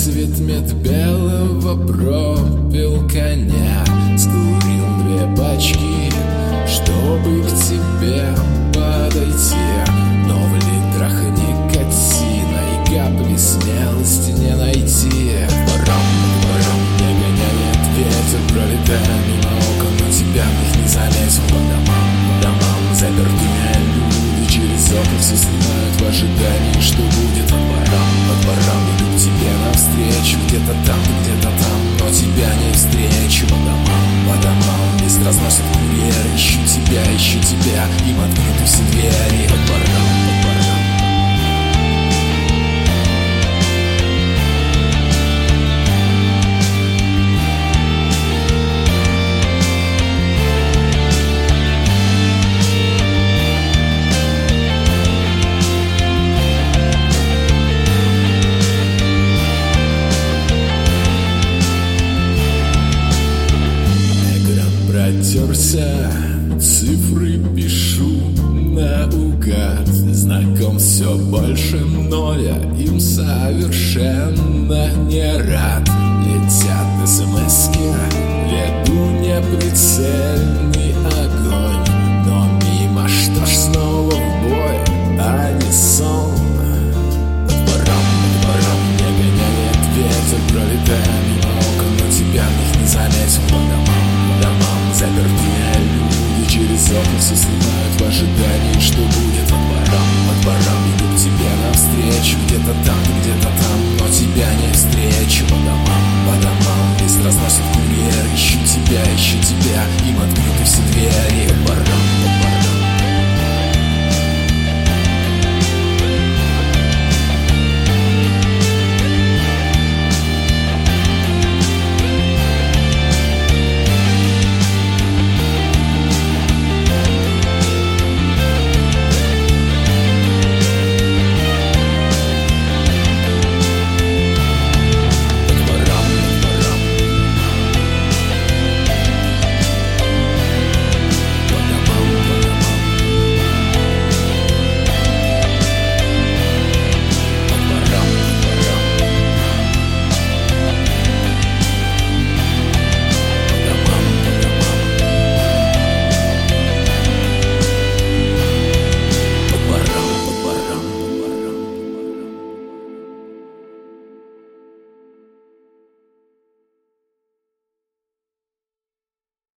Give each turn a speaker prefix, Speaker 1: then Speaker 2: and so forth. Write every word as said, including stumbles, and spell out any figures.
Speaker 1: цвет мед белого пропил коня. Скурил две пачки, чтобы к тебе подойти, но в литрах никотина и капли смелости не найти. Ворам, ворам, не гоняет ветер, пролетая мимо окон, но тебя в них не заметил. По домам, по домам запертыми люди через окна все снимают в ожидании, что будет. По дворам, по дворам иду к тебе навстречу, где-то там, ты где-то там, но тебя не встречу. По домам, по домам лист разносит курьер, ищу тебя, ищу тебя, им открыты все двери. По дворам, по дворам. Протерся, цифры пишу наугад. Знаком все больше, но я им совершенно не рад. Летят смски, веду неприцельный огонь, но мимо, что ж снова в бой, а не сон. По дворам, по дворам не гоняет ветер, пролетая мимо окон, но тебя в них не заметил. По домам, по домам запертые люди через окна все снимают